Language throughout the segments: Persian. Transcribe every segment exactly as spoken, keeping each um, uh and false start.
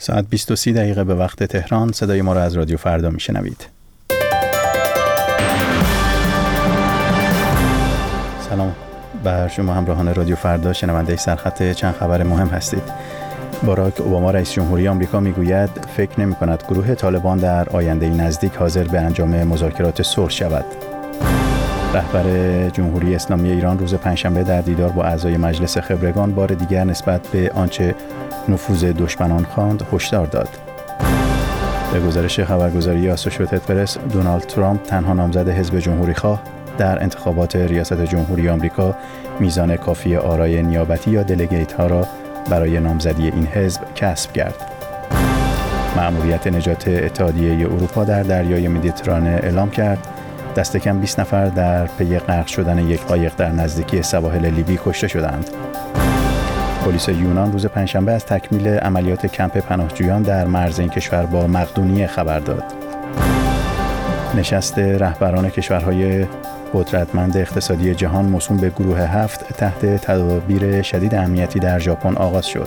ساعت بیست و سه دقیقه به وقت تهران. صدای ما را از رادیو فردا میشنوید. سلام بر شما همراهان رادیو فردا، شنونده سرخط چند خبر مهم هستید. باراک اوباما رئیس جمهوری آمریکا میگوید فکر نمی کند گروه طالبان در آینده نزدیک حاضر به انجام مذاکرات صلح شود. رهبر جمهوری اسلامی ایران روز پنجشنبه در دیدار با اعضای مجلس خبرگان بار دیگر نسبت به آنچه نفوذ دشمنان خواند هشدار داد. به گزارش خبرگزاری آسوشییتد پرس، دونالد ترامپ تنها نامزد حزب جمهوری‌خواه در انتخابات ریاست جمهوری آمریکا میزان کافی آرای نیابتی یا دلگیت ها را برای نامزدی این حزب کسب کرد. مأموریت نجات اتحادیه اروپا در دریای مدیترانه اعلام کرد دست کم بیست نفر در پی غرق شدن یک قایق در نزدیکی سواحل لیبی کشته شدند. پلیس یونان روز پنجشنبه از تکمیل عملیات کمپ پناهجویان در مرز این کشور با مقدونیه خبر داد. نشست رهبران کشورهای قدرتمند اقتصادی جهان موسوم به گروه هفت تحت تدابیر شدید امنیتی در ژاپن آغاز شد.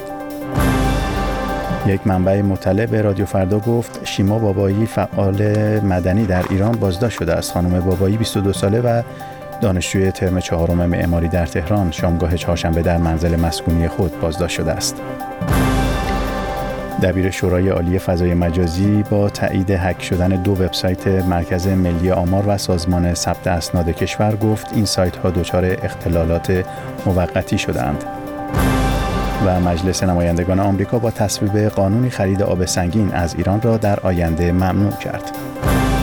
یک منبع مطلع به رادیو فردا گفت شیما بابایی فعال مدنی در ایران بازداشت شده است. خانم بابایی بیست و دو ساله و دانشجوی ترم چهارم معماری در تهران شامگاه چهارشنبه در منزل مسکونی خود بازداشت شده است. دبیر شورای عالی فضای مجازی با تایید هک شدن دو وبسایت مرکز ملی آمار و سازمان ثبت اسناد کشور گفت این سایت ها دچار اختلالات موقتی شدند. و مجلس نمایندگان آمریکا با تصویب قانونی خرید آب سنگین از ایران را در آینده ممنوع کرد.